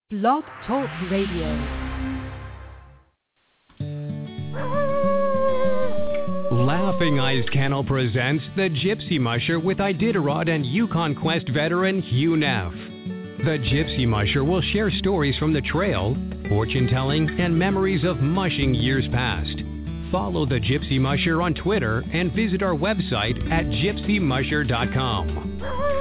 Blog Talk Radio. Laughing Eyes Kennel presents The Gypsy Musher with Iditarod and Yukon Quest veteran Hugh Neff. The Gypsy Musher will share stories from the trail, fortune-telling, and memories of mushing years past. Follow The Gypsy Musher on Twitter and visit our website at gypsymusher.com.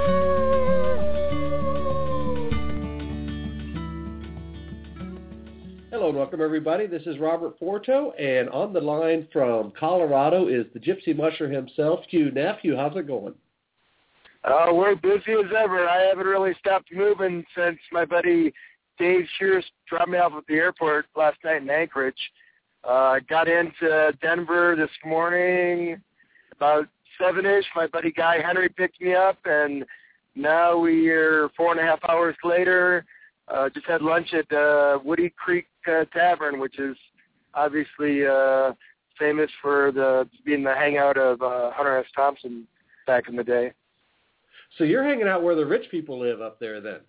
Hello and welcome everybody. This is Robert Porto, and on the line from Colorado is the Gypsy Musher himself, Hugh Neff. Hugh, how's it going? We're busy as ever. I haven't really stopped moving since my buddy Dave Shears dropped me off at the airport last night in Anchorage. Got into Denver this morning about 7-ish. My buddy Guy Henry picked me up, and now we are 4.5 hours later. Just had lunch at Woody Creek Tavern, which is obviously famous for being the hangout of Hunter S. Thompson back in the day. So you're hanging out where the rich people live up there then?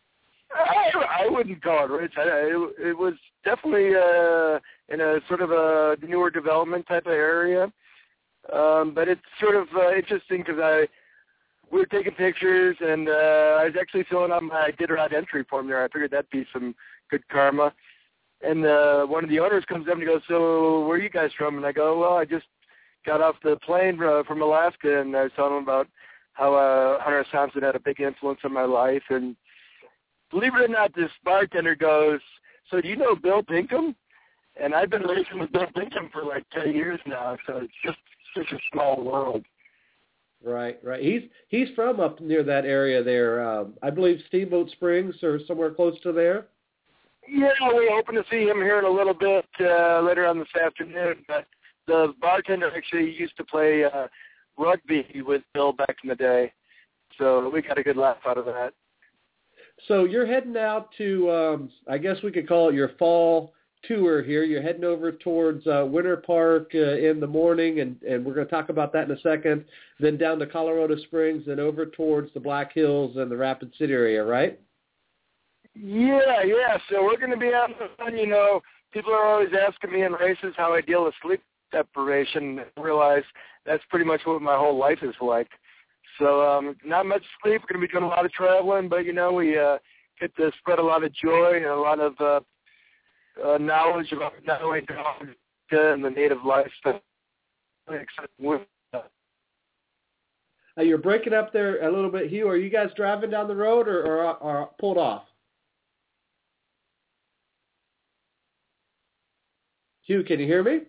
I wouldn't call it rich. It was definitely in a sort of a newer development type of area. But it's sort of interesting because we were taking pictures, and I was actually filling out my Iditarod entry form there. I figured that'd be some good karma. And one of the owners comes up and he goes, "So where are you guys from?" And I go, "Well, I just got off the plane from Alaska," and I was telling him about how Hunter S. Thompson had a big influence on my life. And believe it or not, this bartender goes, "So do you know Bill Pinkham?" And I've been racing with Bill Pinkham for like 10 years now, so it's just such a small world. Right. He's from up near that area there. I believe Steamboat Springs or somewhere close to there. Yeah, we're hoping to see him here in a little bit later on this afternoon. But the bartender actually used to play rugby with Bill back in the day, so we got a good laugh out of that. So you're heading out to, I guess we could call it your fall tour here. You're heading over towards Winter Park in the morning, and we're going to talk about that in a second, then down to Colorado Springs and over towards the Black Hills and the Rapid City area, right? Yeah. So we're going to be out in the sun. You know, people are always asking me in races how I deal with sleep deprivation. I realize that's pretty much what my whole life is like. So not much sleep. We're going to be doing a lot of traveling, but, you know, we get to spread a lot of joy and a lot of knowledge about not only dogs and the native lifestyle. You're breaking up there a little bit, Hugh. Are you guys driving down the road or pulled off? Hugh, can you hear me?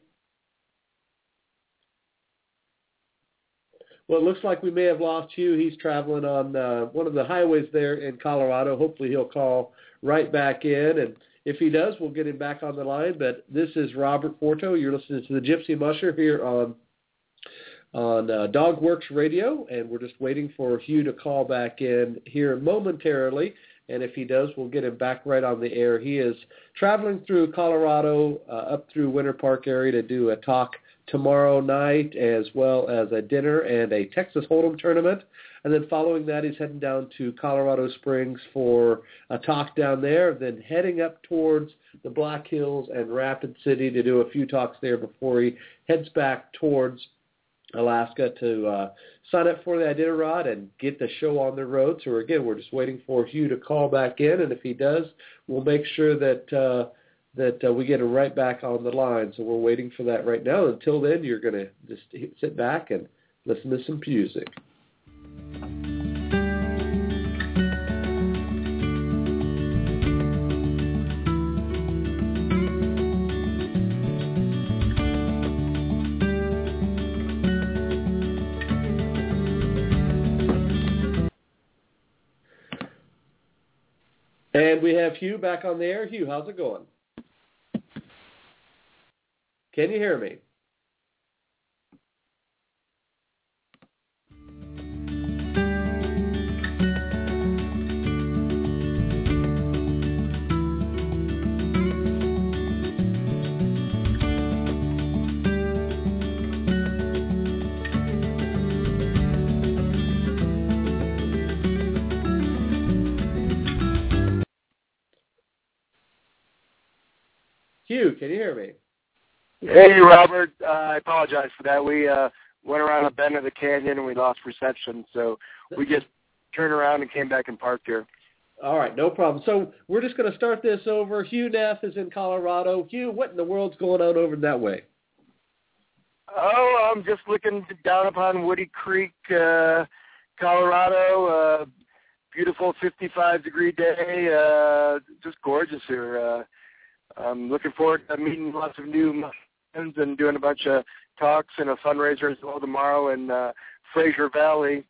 Well, it looks like we may have lost Hugh. He's traveling on one of the highways there in Colorado. Hopefully he'll call right back in, and if he does, we'll get him back on the line. But this is Robert Porto. You're listening to the Gypsy Musher here on Dogworks Radio, and we're just waiting for Hugh to call back in here momentarily. And if he does, we'll get him back right on the air. He is traveling through Colorado up through Winter Park area to do a talk tomorrow night, as well as a dinner and a Texas Hold'em tournament. And then following that, he's heading down to Colorado Springs for a talk down there, then heading up towards the Black Hills and Rapid City to do a few talks there before he heads back towards Alaska to sign up for the Iditarod and get the show on the road. So again, we're just waiting for Hugh to call back in, and if he does, we'll make sure that we get him right back on the line. So we're waiting for that right now. Until then, you're going to just sit back and listen to some music. And we have Hugh back on the air. Hugh, how's it going? Can you hear me? Hugh, can you hear me? Hey, Robert. I apologize for that. We went around a bend of the canyon and we lost reception, so we just turned around and came back and parked here. All right, no problem. So we're just going to start this over. Hugh Neff is in Colorado. Hugh, what in the world's going on over that way? Oh, I'm just looking down upon Woody Creek, Colorado. Beautiful 55-degree day. Just gorgeous here. I'm looking forward to meeting lots of new friends and doing a bunch of talks and a fundraiser as well tomorrow in Fraser Valley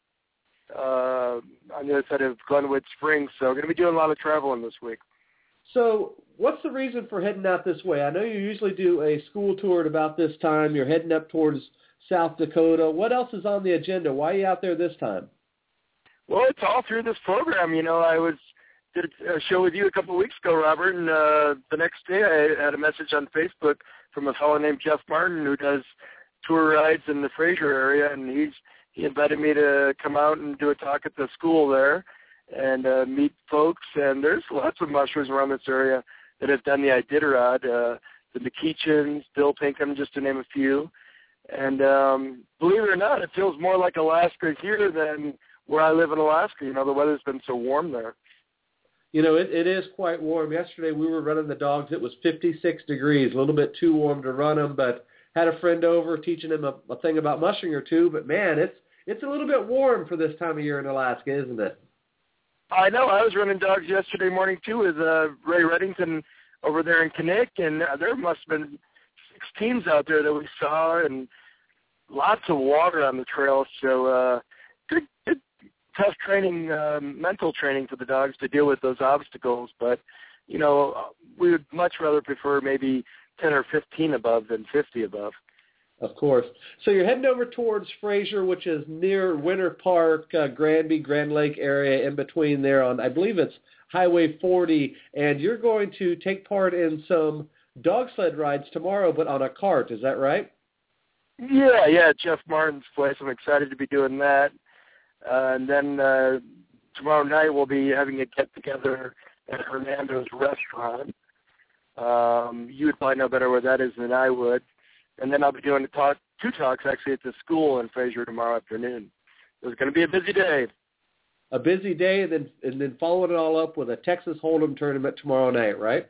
on the other side of Glenwood Springs. So I'm going to be doing a lot of traveling this week. So what's the reason for heading out this way? I know you usually do a school tour at about this time. You're heading up towards South Dakota. What else is on the agenda? Why are you out there this time? Well, it's all through this program. You know, I did a show with you a couple of weeks ago, Robert, and the next day I had a message on Facebook from a fellow named Jeff Martin who does tour rides in the Fraser area, and he invited me to come out and do a talk at the school there and meet folks. And there's lots of mushers around this area that have done the Iditarod, the McKeechins, Bill Pinkham, just to name a few. And believe it or not, it feels more like Alaska here than where I live in Alaska. You know, the weather's been so warm there. You know, it is quite warm. Yesterday we were running the dogs. It was 56 degrees, a little bit too warm to run them, but had a friend over teaching him a thing about mushing or two. But, man, it's a little bit warm for this time of year in Alaska, isn't it? I know. I was running dogs yesterday morning, too, with Ray Reddington over there in Kinnick, and there must have been 6 teams out there that we saw and lots of water on the trail. So good tough training, mental training for the dogs to deal with those obstacles. But, you know, we would much rather prefer maybe 10 or 15 above than 50 above. Of course. So you're heading over towards Fraser, which is near Winter Park, Granby, Grand Lake area, in between there on, I believe it's Highway 40, and you're going to take part in some dog sled rides tomorrow, but on a cart. Is that right? Yeah, Jeff Martin's place. I'm excited to be doing that. And then tomorrow night we'll be having a get-together at Hernando's restaurant. You would probably know better where that is than I would. And then I'll be doing two talks actually at the school in Fraser tomorrow afternoon. So it's going to be a busy day. A busy day, and then following it all up with a Texas Hold'em tournament tomorrow night, right?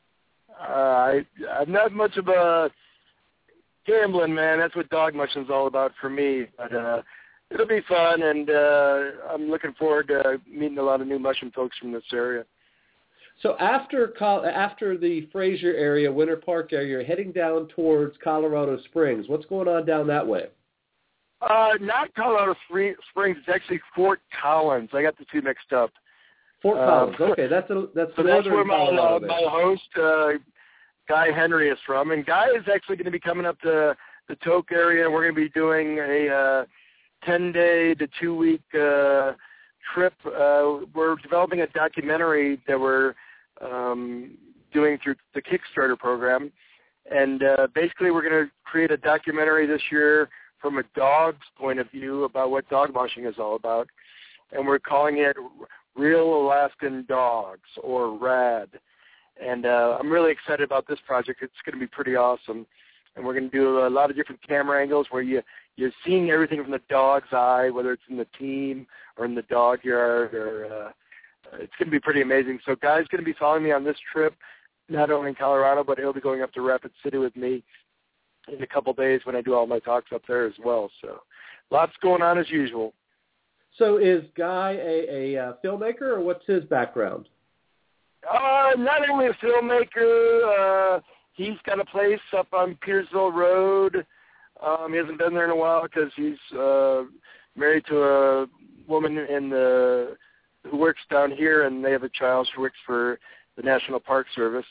I'm not much of a gambling man. That's what dog mushing's all about for me. But it'll be fun, and I'm looking forward to meeting a lot of new mushing folks from this area. So after the Fraser area, Winter Park area, you're heading down towards Colorado Springs. What's going on down that way? Not Colorado Springs. It's actually Fort Collins. I got the two mixed up. Fort Collins. Okay, that's so northern that's where my host Guy Henry is from, and Guy is actually going to be coming up to the Tok area. We're going to be doing a 10-day to 2-week trip. We're developing a documentary that we're doing through the Kickstarter program, and basically we're going to create a documentary this year from a dog's point of view about what dog mushing is all about, and we're calling it Real Alaskan Dogs, or RAD. And I'm really excited about this project. It's going to be pretty awesome. And we're going to do a lot of different camera angles where you're seeing everything from the dog's eye, whether it's in the team or in the dog yard. Or it's going to be pretty amazing. So Guy's going to be following me on this trip, not only in Colorado, but he'll be going up to Rapid City with me in a couple days when I do all my talks up there as well. So lots going on as usual. So is Guy a filmmaker, or what's his background? Not only a filmmaker, he's got a place up on Piersville Road. He hasn't been there in a while because he's married to a woman who works down here, and they have a child. She works for the National Park Service.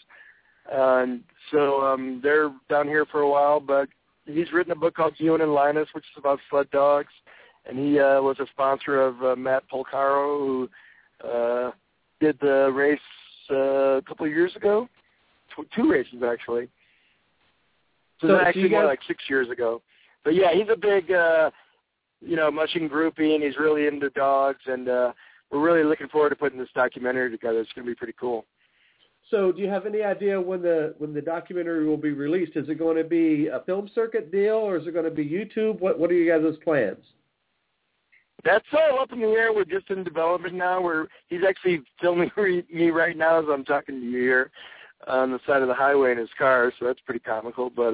So they're down here for a while, but he's written a book called Ewan and Linus, which is about sled dogs, and he was a sponsor of Matt Polcaro, who did the race a couple of years ago, 2 races actually. So actually more like 6 years ago. But yeah, he's a big, mushing groupie, and he's really into dogs, and we're really looking forward to putting this documentary together. It's going to be pretty cool. So do you have any idea when the documentary will be released? Is it going to be a film circuit deal, or is it going to be YouTube? What are you guys' plans? That's all up in the air. We're just in development now. He's actually filming me right now as I'm talking to you here on the side of the highway in his car, so that's pretty comical. But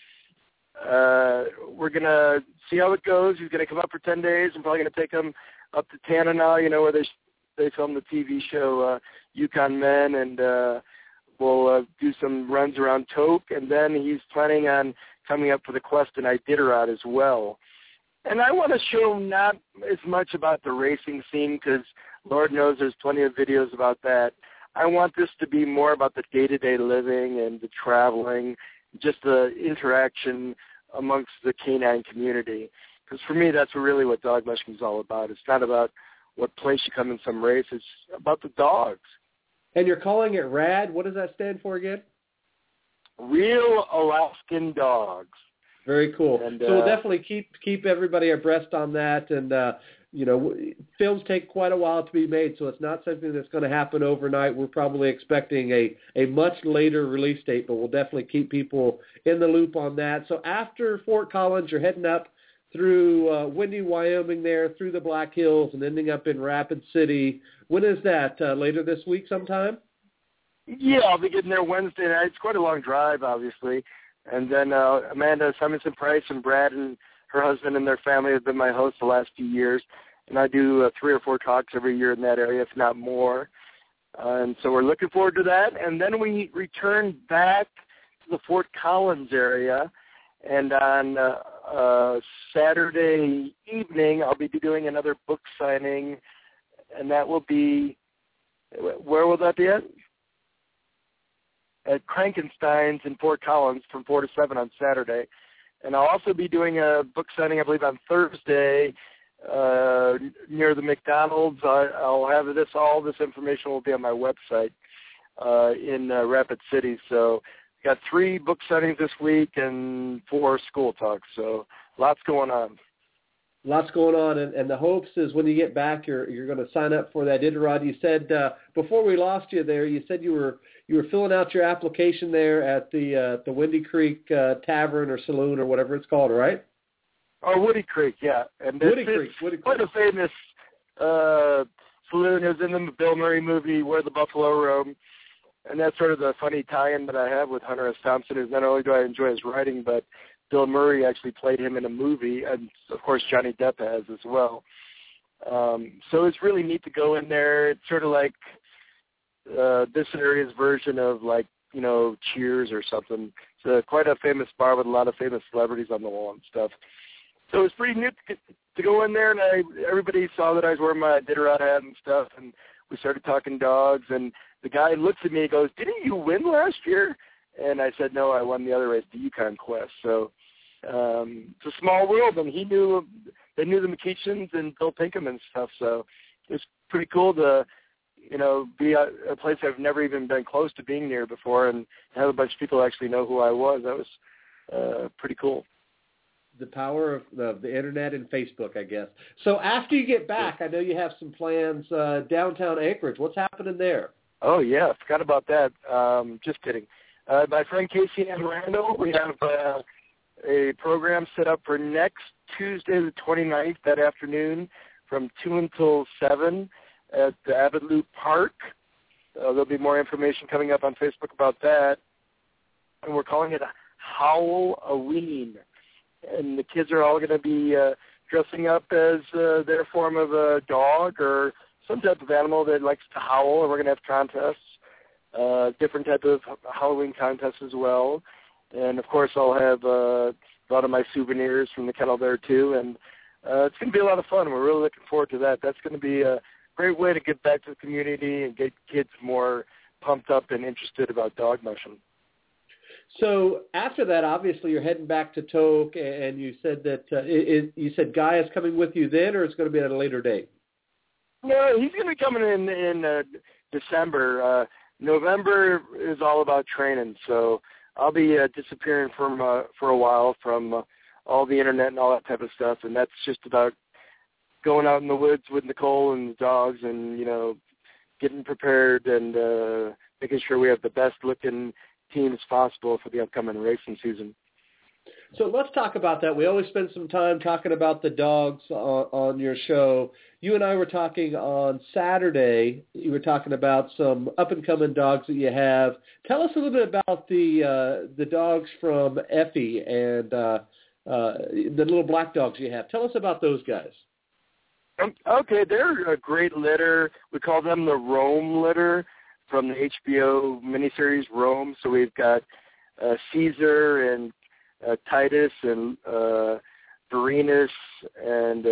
we're going to see how it goes. He's going to come up for 10 days. I'm probably going to take him up to Tanana, where they filmed the TV show Yukon Men, and we'll do some runs around Tok, and then he's planning on coming up for the quest in Iditarod as well. And I want to show not as much about the racing scene, because Lord knows there's plenty of videos about that. I want this to be more about the day-to-day living and the traveling, just the interaction amongst the canine community. Because for me, that's really what dog mushing is all about. It's not about what place you come in some race. It's about the dogs. And you're calling it RAD. What does that stand for again? Real Alaskan Dogs. Very cool. And, so we'll definitely keep everybody abreast on that. And, films take quite a while to be made, so it's not something that's going to happen overnight. We're probably expecting a much later release date, but we'll definitely keep people in the loop on that. So after Fort Collins, you're heading up through Windy, Wyoming there, through the Black Hills, and ending up in Rapid City. When is that? Later this week sometime? Yeah, I'll be getting there Wednesday night. It's quite a long drive, obviously. And then Amanda Simonson-Price and Brad and her husband and their family have been my hosts the last few years. And I do 3 or 4 talks every year in that area, if not more. And so we're looking forward to that. And then we return back to the Fort Collins area. And on Saturday evening, I'll be doing another book signing. And that will be, where will that be at? At Krankenstein's in Fort Collins from 4 to 7 on Saturday. And I'll also be doing a book signing, I believe, on Thursday near the McDonald's. I'll have all this information will be on my website in Rapid City. So got 3 book signings this week and 4 school talks. So lots going on. Lots going on, and the hopes is when you get back, you're going to sign up for that Iditarod. You said before we lost you there, you said you were filling out your application there at the Windy Creek Tavern or Saloon or whatever it's called, right? Oh, Woody Creek, yeah. And Woody Creek. Quite a famous saloon. It was in the Bill Murray movie Where the Buffalo Roam, and that's sort of the funny tie-in that I have with Hunter S. Thompson. Is not only do I enjoy his writing, but Bill Murray actually played him in a movie, and of course Johnny Depp has as well. So it's really neat to go in there. It's sort of like this area's version of Cheers or something. It's quite a famous bar with a lot of famous celebrities on the wall and stuff. So it was pretty neat to go in there, and everybody saw that I was wearing my Iditarod hat and stuff, and we started talking dogs, and the guy looks at me and goes, "Didn't you win last year?" And I said, "No, I won the other race, the Yukon Quest." So it's a small world, and they knew the McEachans and Bill Pinkham and stuff, so it's pretty cool to be a place I've never even been close to being near before, and have a bunch of people actually know who I was. That was pretty cool. The power of the internet and Facebook, I guess. So after you get back, I know you have some plans downtown Anchorage. What's happening there? Oh, yeah, I forgot about that. Just kidding. My friend Casey and Randall, we have a program set up for next Tuesday the 29th, that afternoon, from 2 until 7 at the Abbott Loop Park. There'll be more information coming up on Facebook about that. And we're calling it Howl-A-Ween. And the kids are all going to be dressing up as their form of a dog or some type of animal that likes to howl. And we're going to have contests, different type of Halloween contests as well. And, of course, I'll have a lot of my souvenirs from the kennel there, too. And it's going to be a lot of fun. We're really looking forward to that. That's going to be a great way to get back to the community and get kids more pumped up and interested about dog mushing. So after that, obviously, you're heading back to Tok, and you said that you said Guy is coming with you then, or it's going to be at a later date? No, he's going to be coming in December. November is all about training, so I'll be disappearing for a while from all the internet and all that type of stuff, and that's just about going out in the woods with Nicole and the dogs and, getting prepared and making sure we have the best-looking teams possible for the upcoming racing season. So let's talk about that. We always spend some time talking about the dogs on your show. You and I were talking on Saturday. You were talking about some up-and-coming dogs that you have. Tell us a little bit about the dogs from Effie and the little black dogs you have. Tell us about those guys. Okay, they're a great litter. We call them the Rome litter from the HBO miniseries Rome. So we've got Caesar and Titus and Varenus and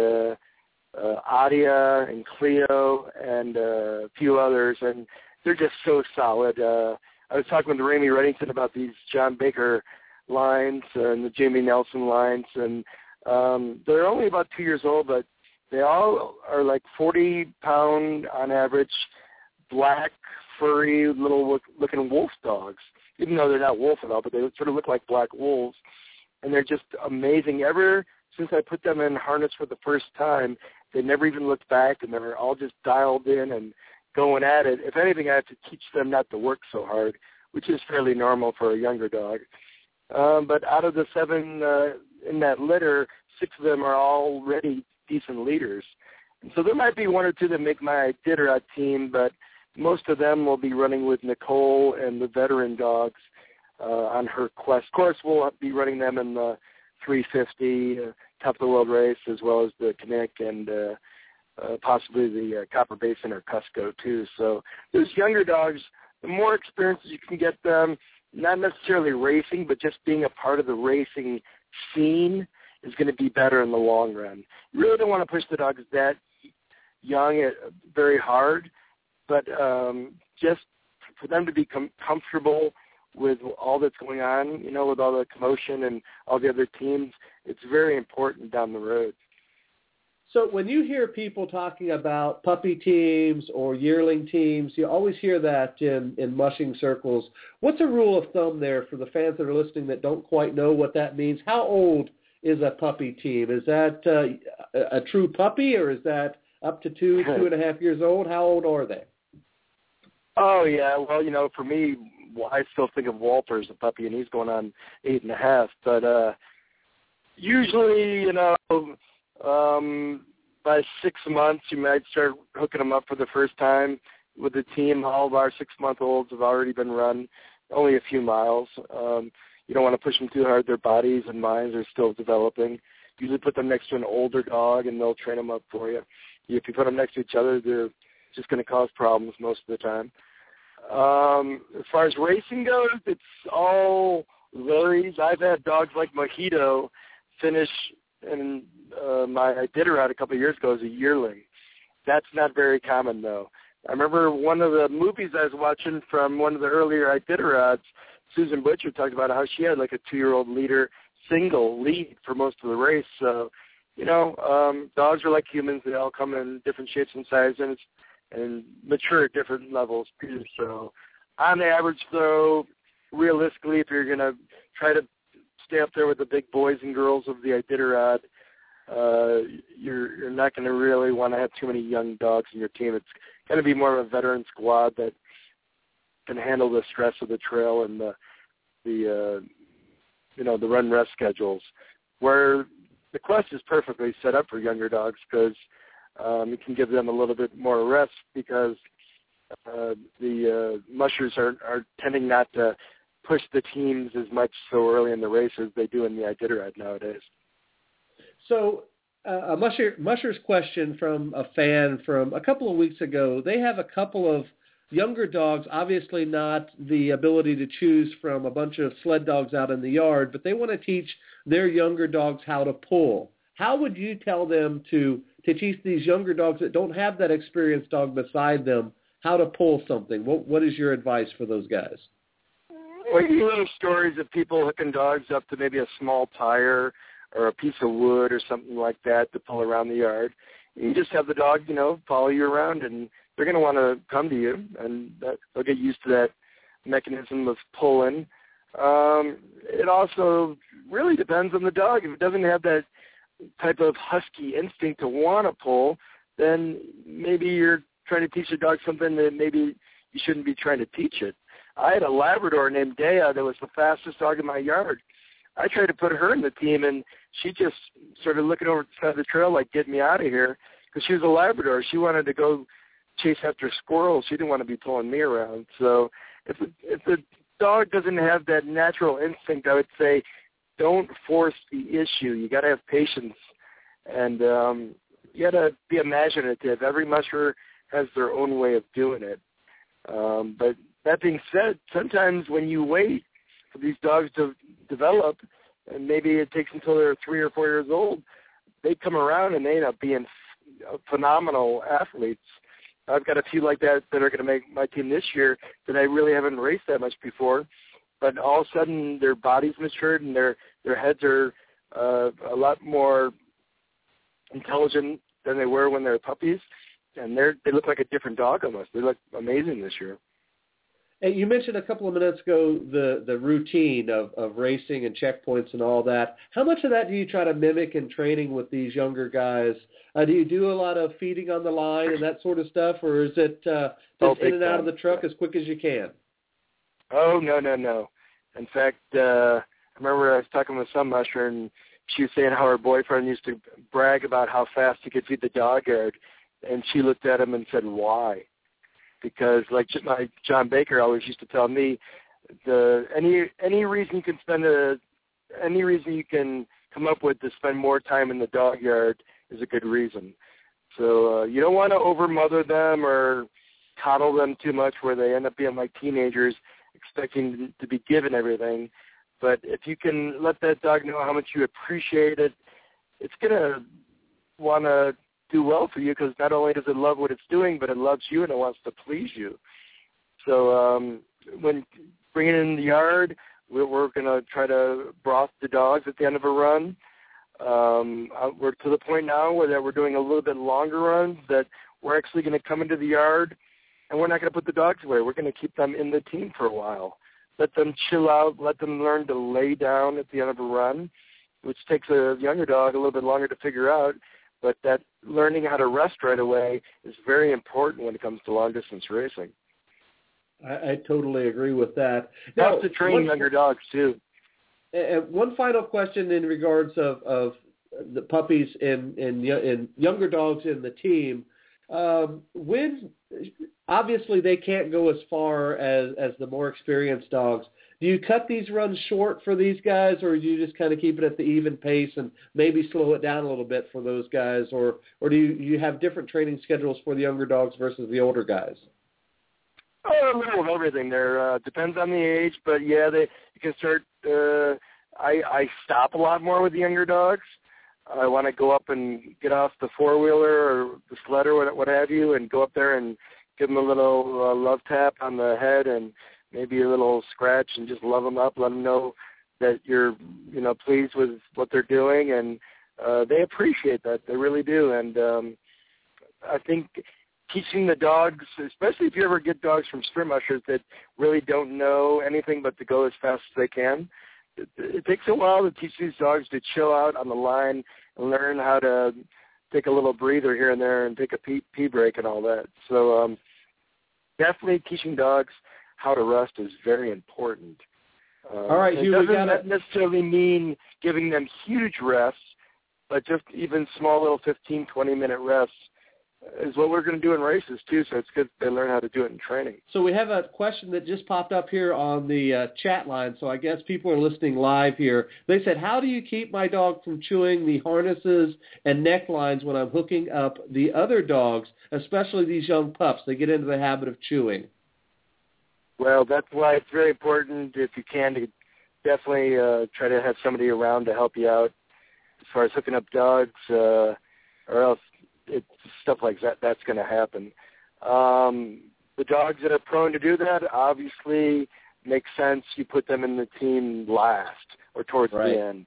Adia and Cleo and a few others, and they're just so solid. I was talking with Ramey Reddington about these John Baker lines and the Jamie Nelson lines, and they're only about 2 years old, but they all are like 40-pound on average, black, furry, little-looking wolf dogs, even though they're not wolf at all, but they sort of look like black wolves. And they're just amazing. Ever since I put them in harness for the first time, they never even looked back, and they were all just dialed in and going at it. If anything, I have to teach them not to work so hard, which is fairly normal for a younger dog. But out of the 7 in that litter, 6 of them are already decent leaders. And so there might be 1 or 2 that make my Iditarod team, but most of them will be running with Nicole and the veteran dogs on her quest. Of course, we'll be running them in the 350 Top of the World race, as well as the Knick and possibly the Copper Basin or Cusco too. So those younger dogs, the more experiences you can get them, not necessarily racing, but just being a part of the racing scene is going to be better in the long run. You really don't want to push the dogs that young very hard, but just for them to be comfortable with all that's going on, with all the commotion and all the other teams, it's very important down the road. So when you hear people talking about puppy teams or yearling teams, you always hear that in mushing circles. What's a rule of thumb there for the fans that are listening that don't quite know what that means? How old is a puppy team? Is that a true puppy, or is that up to 2.5 years old? How old are they? Oh, yeah. Well, for me, I still think of Walter as a puppy, and he's going on 8.5. But usually, by 6 months, you might start hooking them up for the first time with the team. All of our 6-month-olds have already been run, only a few miles. You don't want to push them too hard. Their bodies and minds are still developing. Usually put them next to an older dog, and they'll train them up for you. If you put them next to each other, they're just going to cause problems most of the time. As far as racing goes, it's all varies. I've had dogs like Mojito finish in my Iditarod a couple of years ago as a yearling. That's not very common, though. I remember one of the movies I was watching from one of the earlier Iditarods, Susan Butcher talked about how she had like a 2-year-old leader single lead for most of the race. So, dogs are like humans. They all come in different shapes and sizes and mature at different levels too. So on average, though, realistically, if you're going to try to stay up there with the big boys and girls of the Iditarod, you're not going to really want to have too many young dogs in your team. It's going to be more of a veteran squad that can handle the stress of the trail and the run rest schedules, where the Quest is perfectly set up for younger dogs because you can give them a little bit more rest because the mushers are tending not to push the teams as much so early in the race as they do in the Iditarod nowadays. So a musher's question from a fan from a couple of weeks ago. They have a couple of younger dogs, obviously not the ability to choose from a bunch of sled dogs out in the yard, but they want to teach their younger dogs how to pull. How would you tell them to teach these younger dogs that don't have that experienced dog beside them how to pull something? What is your advice for those guys? Well, you hear stories of people hooking dogs up to maybe a small tire or a piece of wood or something like that to pull around the yard. You just have the dog, follow you around, and they're going to want to come to you, and they'll get used to that mechanism of pulling. It also really depends on the dog. If it doesn't have that type of husky instinct to want to pull, then maybe you're trying to teach the dog something that maybe you shouldn't be trying to teach it. I had a Labrador named Dea that was the fastest dog in my yard. I tried to put her in the team, and she just started looking over the side of the trail like, get me out of here, because she was a Labrador. She wanted to go chase after squirrels. She didn't want to be pulling me around. So if the dog doesn't have that natural instinct, I would say don't force the issue. You got to have patience, and you got to be imaginative. Every musher has their own way of doing it. But that being said, sometimes when you wait for these dogs to develop, and maybe it takes until they're 3 or 4 years old, they come around and they end up being phenomenal athletes. I've got a few like that that are going to make my team this year that I really haven't raced that much before, but all of a sudden their bodies matured and their heads are a lot more intelligent than they were when they were puppies, and they look like a different dog almost. They look amazing this year. And you mentioned a couple of minutes ago the routine of racing and checkpoints and all that. How much of that do you try to mimic in training with these younger guys? Do you do a lot of feeding on the line and that sort of stuff, or is it just in and out of the truck as quick as you can? Oh, no. In fact, I remember I was talking with some musher, and she was saying how her boyfriend used to brag about how fast he could feed the dog yard, and she looked at him and said, why? Because like my John Baker always used to tell me, any reason you can come up with to spend more time in the dog yard is a good reason. So you don't want to overmother them or coddle them too much where they end up being like teenagers expecting to be given everything. But if you can let that dog know how much you appreciate it, it's going to want to do well for you, because not only does it love what it's doing, but it loves you and it wants to please you. So when bringing it in the yard, we're going to try to broth the dogs at the end of a run. We're to the point now where we're doing a little bit longer runs, that we're actually going to come into the yard and we're not going to put the dogs away. We're going to keep them in the team for a while. Let them chill out, let them learn to lay down at the end of a run, which takes a younger dog a little bit longer to figure out. But that learning how to rest right away is very important when it comes to long-distance racing. I totally agree with that. Now, to train younger dogs, too. One final question in regards of the puppies and younger dogs in the team. When obviously they can't go as far as the more experienced dogs, do you cut these runs short for these guys, or do you just kind of keep it at the even pace and maybe slow it down a little bit for those guys, or do you have different training schedules for the younger dogs versus the older guys? Oh, a little of everything there. Depends on the age, but yeah, you can start. I stop a lot more with the younger dogs. I want to go up and get off the four-wheeler or the sled or what have you, and go up there and give them a little love tap on the head and maybe a little scratch, and just love them up, let them know that you're, pleased with what they're doing, and they appreciate that. They really do. And I think teaching the dogs, especially if you ever get dogs from sprint mushers that really don't know anything but to go as fast as they can, it takes a while to teach these dogs to chill out on the line and learn how to take a little breather here and there and take a pee break and all that. So definitely teaching dogs how to rest is very important. All right, Hugh, it doesn't necessarily mean giving them huge rests, but just even small little 15, 20-minute rests is what we're going to do in races, too, so it's good they learn how to do it in training. So we have a question that just popped up here on the chat line, so I guess people are listening live here. They said, how do you keep my dog from chewing the harnesses and necklines when I'm hooking up the other dogs, especially these young pups? They get into the habit of chewing. Well, that's why it's very important, if you can, to definitely try to have somebody around to help you out as far as hooking up dogs, or else it's stuff like that's going to happen. The dogs that are prone to do that, obviously, makes sense. You put them in the team last or towards the end.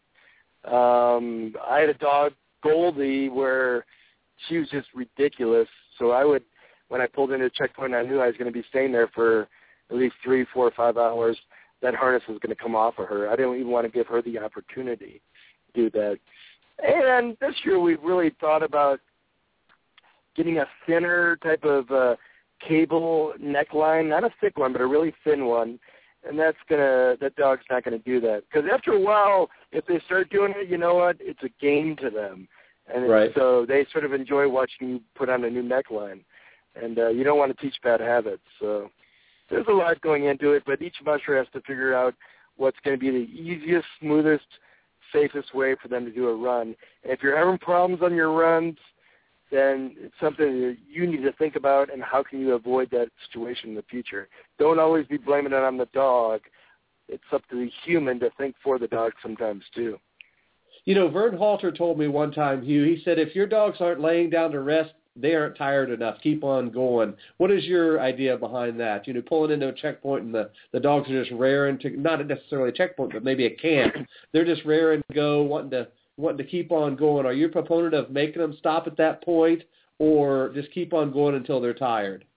I had a dog, Goldie, where she was just ridiculous. So when I pulled into a checkpoint, I knew I was going to be staying there for at least 3, 4, or 5 hours. That harness was going to come off of her. I didn't even want to give her the opportunity to do that. And this year we've really thought about getting a thinner type of cable neckline, not a thick one, but a really thin one. And that dog's not going to do that. Because after a while, if they start doing it, you know what? It's a game to them. And right. So they sort of enjoy watching you put on a new neckline. And you don't want to teach bad habits. So there's a lot going into it, but each musher has to figure out what's going to be the easiest, smoothest, safest way for them to do a run. And if you're having problems on your runs, then it's something that you need to think about, and how can you avoid that situation in the future. Don't always be blaming it on the dog. It's up to the human to think for the dog sometimes too. You know, Vern Halter told me one time, Hugh, he said, if your dogs aren't laying down to rest, they aren't tired enough. Keep on going. What is your idea behind that? You know, pulling into a checkpoint and the dogs are just raring to, not necessarily a checkpoint, but maybe a camp. They're just raring to go, wanting to keep on going. Are you a proponent of making them stop at that point, or just keep on going until they're tired?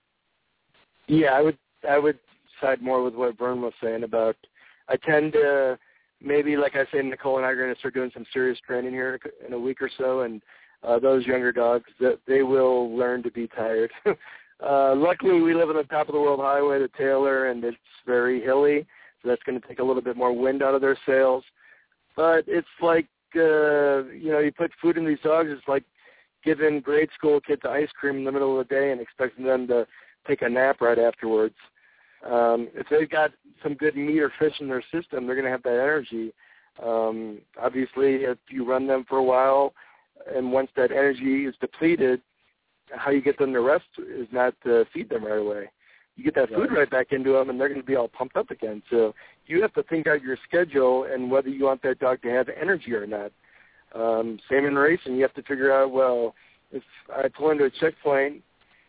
Yeah, I would side more with what Vern was saying about, I tend to, maybe like I said, Nicole and I are going to start doing some serious training here in a week or so, and those younger dogs, they will learn to be tired. Luckily, we live on the top of the world highway, the Taylor, and it's very hilly, so that's going to take a little bit more wind out of their sails. But it's like, you put food in these dogs, it's like giving grade school kids ice cream in the middle of the day and expecting them to take a nap right afterwards. If they've got some good meat or fish in their system, they're going to have that energy. Obviously, if you run them for a while, and once that energy is depleted, how you get them to rest is not to feed them right away. You get that food right back into them, and they're going to be all pumped up again. So you have to think out your schedule and whether you want that dog to have energy or not. Same in racing. You have to figure out, well, if I pull into a checkpoint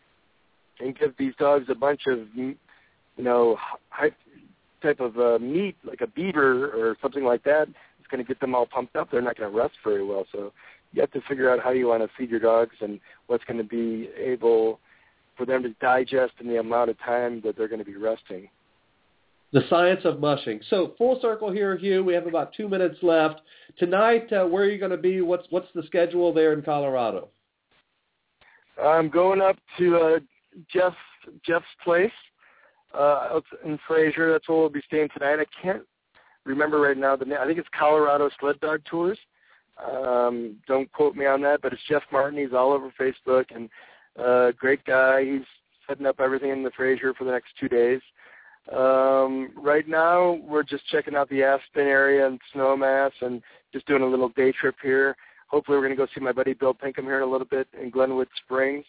and give these dogs a bunch of, high type of meat, like a beaver or something like that, it's going to get them all pumped up. They're not going to rest very well. So you have to figure out how you want to feed your dogs and what's going to be able for them to digest in the amount of time that they're going to be resting. The science of mushing. So full circle here, Hugh. We have about 2 minutes left. Tonight, where are you going to be? What's the schedule there in Colorado? I'm going up to Jeff's place in Fraser. That's where we'll be staying tonight. I can't remember right now the name. I think it's Colorado Sled Dog Tours. Don't quote me on that, but it's Jeff Martin. He's all over Facebook, and great guy. He's setting up everything in the Fraser for the next 2 days. Right now, we're just checking out the Aspen area and Snowmass and just doing a little day trip here. Hopefully, we're going to go see my buddy Bill Pinkham here in a little bit in Glenwood Springs.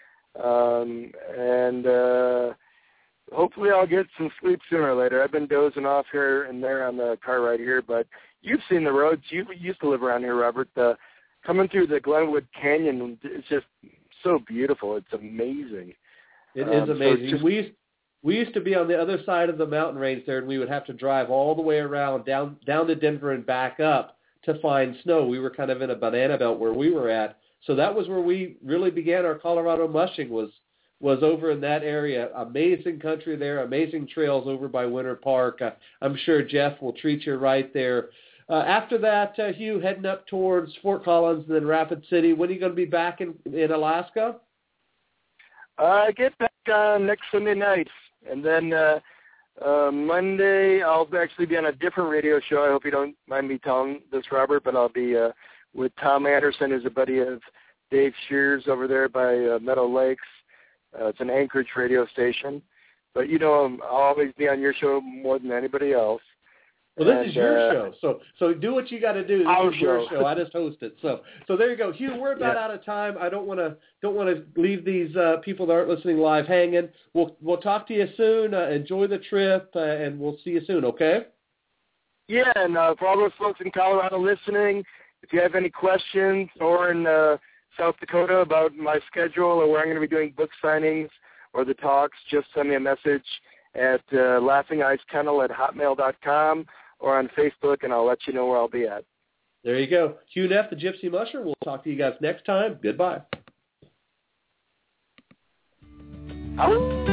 Hopefully I'll get some sleep sooner or later. I've been dozing off here and there on the car ride here, but you've seen the roads. You used to live around here, Robert. Coming through the Glenwood Canyon is just so beautiful. It's amazing. It is amazing. So we used to be on the other side of the mountain range there, and we would have to drive all the way around down to Denver and back up to find snow. We were kind of in a banana belt where we were at. So that was where we really began our Colorado mushing was over in that area. Amazing country there, amazing trails over by Winter Park. I'm sure Jeff will treat you right there. After that, Hugh, heading up towards Fort Collins and then Rapid City. When are you going to be back in Alaska? I get back next Sunday night. And then Monday, I'll actually be on a different radio show. I hope you don't mind me telling this, Robert, but I'll be with Tom Anderson, who's a buddy of Dave Shears over there by Meadow Lakes. It's an Anchorage radio station. But, I'll always be on your show more than anybody else. Well, this is your show, so do what you got to do. This is your show. I just host it. So there you go, Hugh. We're about out of time. I don't want to leave these people that aren't listening live hanging. We'll talk to you soon. Enjoy the trip, and we'll see you soon. Okay? Yeah, and for all those folks in Colorado listening, if you have any questions or in South Dakota about my schedule or where I'm going to be doing book signings or the talks, just send me a message at laughingice.kennel@hotmail.com or on Facebook, and I'll let you know where I'll be at. There you go. Hugh Neff, the Gypsy Musher. We'll talk to you guys next time. Goodbye. Oh.